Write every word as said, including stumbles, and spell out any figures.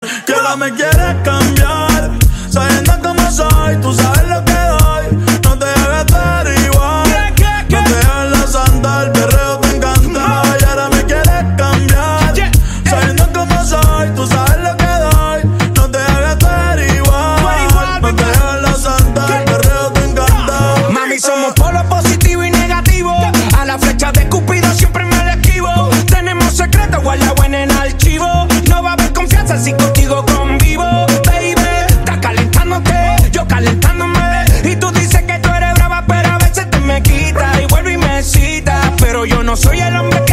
Que ahora me quieres cambiar, sabiendo cómo soy, tú sabes lo que doy. No te debes estar igual, no te dejes la santa, el perreo te encanta. Y ahora me quieres cambiar, sabiendo cómo soy, tú sabes lo que doy. No te debes estar igual, no te dejes la santa, el perreo te encanta. Mami, somos polo positivo y negativo. A la flecha de Cupido siempre me la esquivo. Tenemos secretos guardados en el archivo. No va a haber confianza si contigo convivo. Baby, estás calentándote, yo calentándome. Y tú dices que tú eres brava, pero a veces te me quitas y vuelve y me cita. Pero yo no soy el hombre que